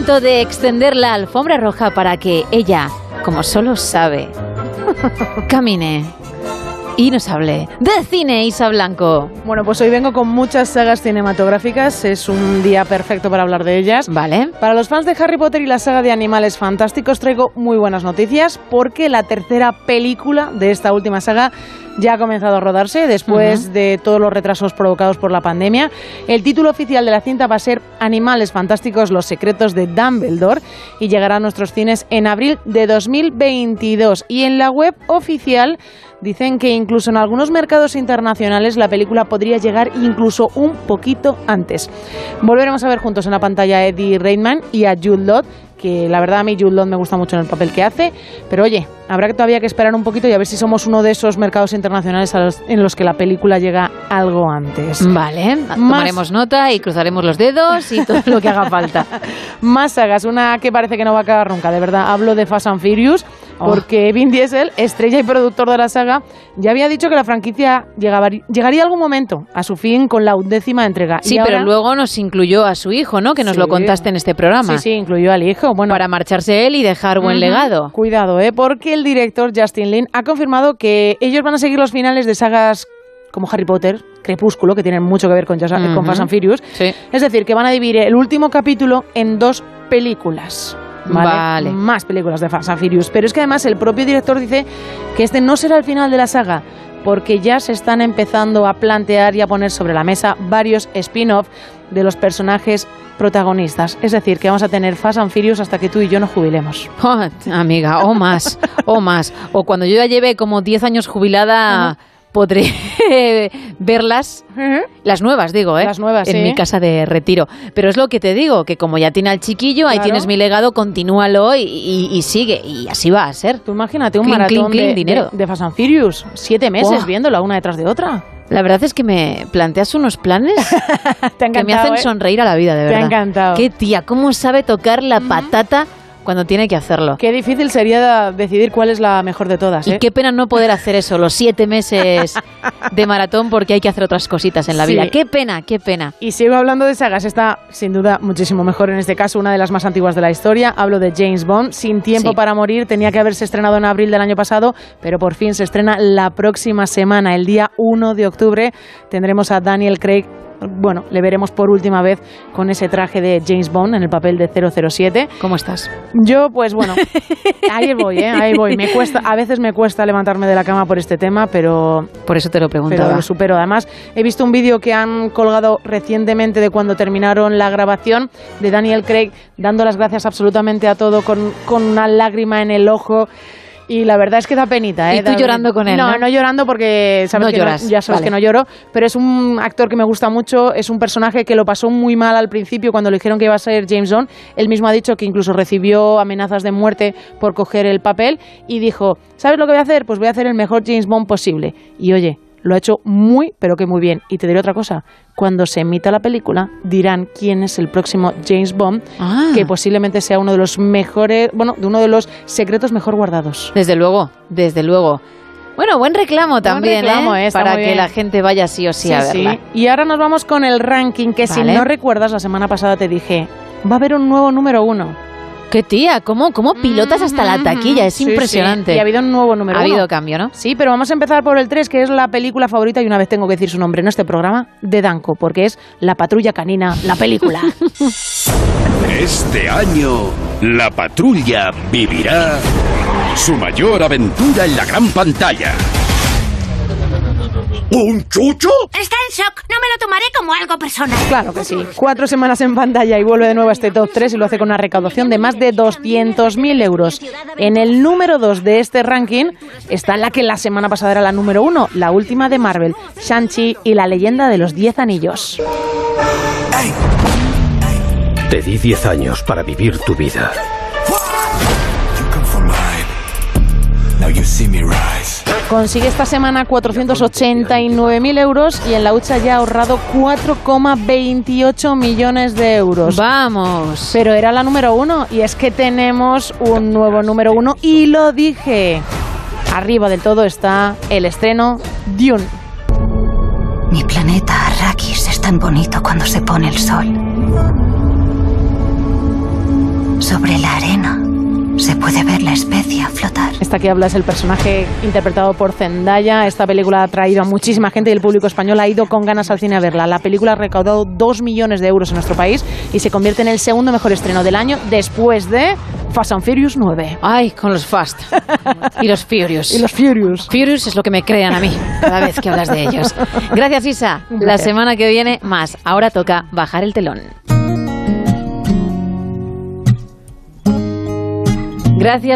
momento de extender la alfombra roja para que ella, como solo sabe, camine y nos hable de cine. Isa Blanco. Bueno, pues hoy vengo con muchas sagas cinematográficas. Es un día perfecto para hablar de ellas. Vale. Para los fans de Harry Potter y la saga de Animales Fantásticos traigo muy buenas noticias, porque la tercera película de esta última saga ya ha comenzado a rodarse después de todos los retrasos provocados por la pandemia. El título oficial de la cinta va a ser Animales Fantásticos, los secretos de Dumbledore, y llegará a nuestros cines en abril de 2022. Y en la web oficial dicen que incluso en algunos mercados internacionales la película podría llegar incluso un poquito antes. Volveremos a ver juntos en la pantalla a Eddie Redmayne y a Jude Law, que la verdad a mí Jude Law me gusta mucho en el papel que hace, pero oye, habrá todavía que esperar un poquito y a ver si somos uno de esos mercados internacionales en los que la película llega algo antes. Vale, tomaremos nota y cruzaremos los dedos y todo lo que haga falta. Más sagas, una que parece que no va a acabar nunca, de verdad, hablo de Fast and Furious, porque Vin Diesel, estrella y productor de la saga, ya había dicho que la franquicia llegaría algún momento a su fin con la 11ª entrega. Sí, pero luego nos incluyó a su hijo, ¿no? Que nos lo contaste en este programa. Sí, incluyó al hijo. Bueno, para marcharse él y dejar buen legado. Cuidado, porque el director Justin Lin ha confirmado que ellos van a seguir los finales de sagas como Harry Potter, Crepúsculo, que tienen mucho que ver con Fast and Furious. Sí. Es decir, que van a dividir el último capítulo en 2 películas. Vale. Más películas de Fast and Furious. Pero es que además el propio director dice que este no será el final de la saga, porque ya se están empezando a plantear y a poner sobre la mesa varios spin-off de los personajes protagonistas. Es decir, que vamos a tener Fast and Furious hasta que tú y yo nos jubilemos. Oh, amiga, o más. O cuando yo ya lleve como 10 años jubilada, podré verlas. Las nuevas, digo, Las nuevas, en mi casa de retiro. Pero es lo que te digo, que como ya tiene al chiquillo, ahí tienes mi legado, continúalo y sigue. Y así va a ser. Tú imagínate un maratón dinero. De Fast and Furious. 7 meses viéndola una detrás de otra. La verdad es que me planteas unos planes que me hacen sonreír a la vida, de verdad. Te ha encantado. Qué tía, cómo sabe tocar la patata cuando tiene que hacerlo. Qué difícil sería decidir cuál es la mejor de todas, Y qué pena no poder hacer eso, los 7 meses de maratón, porque hay que hacer otras cositas en la vida. Qué pena, qué pena. Y sigo hablando de sagas, está sin duda muchísimo mejor en este caso, una de las más antiguas de la historia. Hablo de James Bond, Sin tiempo para morir. Tenía que haberse estrenado en abril del año pasado, pero por fin se estrena la próxima semana, el día 1 de octubre. Tendremos a Daniel Craig. Bueno, le veremos por última vez con ese traje de James Bond en el papel de 007. ¿Cómo estás? Yo, pues bueno, ahí voy. A veces me cuesta levantarme de la cama por este tema, pero... Por eso te lo preguntaba. Pero lo supero. Además, he visto un vídeo que han colgado recientemente de cuando terminaron la grabación de Daniel Craig dando las gracias absolutamente a todo con una lágrima en el ojo. Y la verdad es que da penita, ¿Y tú llorando con él? No llorando porque sabes que ya sabes que no lloro, pero es un actor que me gusta mucho, es un personaje que lo pasó muy mal al principio cuando le dijeron que iba a ser James Bond. Él mismo ha dicho que incluso recibió amenazas de muerte por coger el papel y dijo, ¿sabes lo que voy a hacer? Pues voy a hacer el mejor James Bond posible. Y oye, lo ha hecho muy, pero que muy bien. Y te diré otra cosa, cuando se emita la película dirán quién es el próximo James Bond, que posiblemente sea uno de los mejores, de uno de los secretos mejor guardados. Desde luego. Bueno, buen reclamo también, para que la gente vaya sí o sí a verla. Sí. Y ahora nos vamos con el ranking, que si no recuerdas, la semana pasada te dije, va a haber un nuevo número 1. ¡Qué tía! ¿Cómo pilotas hasta la taquilla? Es impresionante. Sí. Y ha habido un nuevo número 1. Ha habido cambio, ¿no? Sí, pero vamos a empezar por el 3, que es la película favorita, y una vez tengo que decir su nombre en este programa, de Danko, porque es La Patrulla Canina, la película. Este año, la patrulla vivirá su mayor aventura en la gran pantalla. ¿Un chucho? Está en shock. No me lo tomaré como algo personal. Claro que sí. 4 semanas en pantalla y vuelve de nuevo a este top 3 y lo hace con una recaudación de más de 200.000 euros. En el número 2 de este ranking está la que la semana pasada era la número 1, la última de Marvel, Shang-Chi y la leyenda de los 10 anillos. Te di 10 años para vivir tu vida. Consigue esta semana 489.000 euros y en la hucha ya ha ahorrado 4,28 millones de euros. ¡Vamos! Pero era la número 1 y es que tenemos un nuevo número 1 y lo dije. Arriba del todo está el estreno Dune. Mi planeta Arrakis es tan bonito cuando se pone el sol. Sobre la arena se puede ver la especia flotar. Esta que habla es el personaje interpretado por Zendaya. Esta película ha traído a muchísima gente y el público español ha ido con ganas al cine a verla. La película ha recaudado 2 millones de euros en nuestro país y se convierte en el segundo mejor estreno del año después de Fast and Furious 9. Ay, con los Fast. Y los Furious. Y los Furious. Furious es lo que me crean a mí cada vez que hablas de ellos. Gracias, Isa. La semana que viene, más. Ahora toca bajar el telón. Gracias.